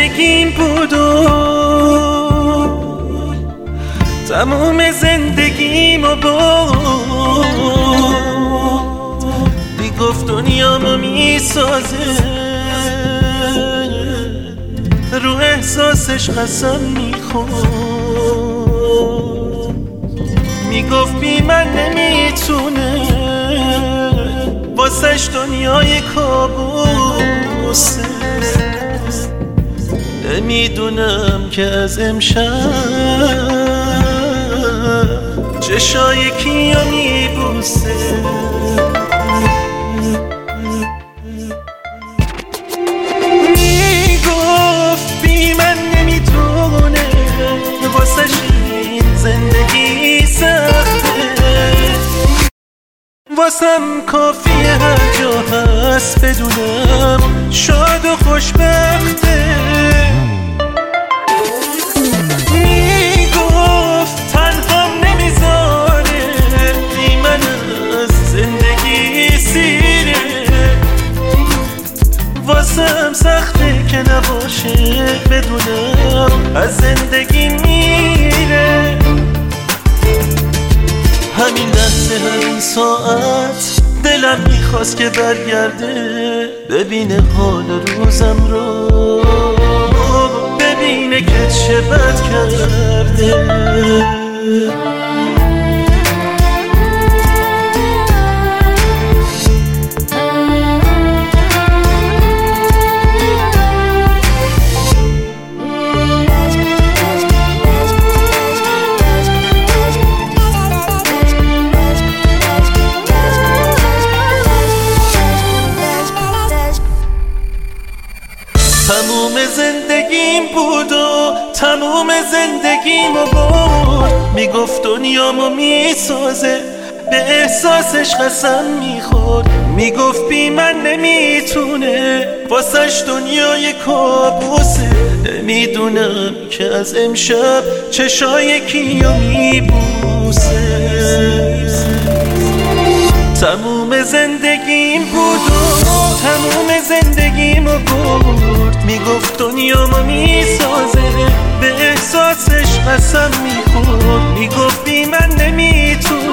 زندگیم بود و تموم زندگیمو بود. میگفت دنیامو میسازه، رو احساسش قسم میخورد. میگفت بی من نمیتونه، واسش دنیای کابوسه. نمیدونم که از امشب چشای کیو میبوسه. میگفت بی من نمیتونه، واسش این زندگی سخته. واسم کافیه هر جا هست بدونم شاد و خوشبخته. میگفت تنهام نمیذاره، بی من از زندگی سیره. واسم سخته که نباشه بدونم از زندگی میره. همین لحظه همین ساعت دلم میخواست که برگرده، ببینه حال روزم رو، ببینه که چه بد کرده. تموم زندگیم بود و تموم زندگیمو برد. میگفت دنیامو میسازه، به احساسش قسم میخورد. میگفت بی من نمیتونه، واسش دنیای کابوسه. نمیدونم که از امشب چشای کیو میبوسه. تموم زندگیم بود و تموم زندگیمو برد. میگفت دنیامو میسازه، به احساسش قسم میخورد. میگفت بی من نمیتونه،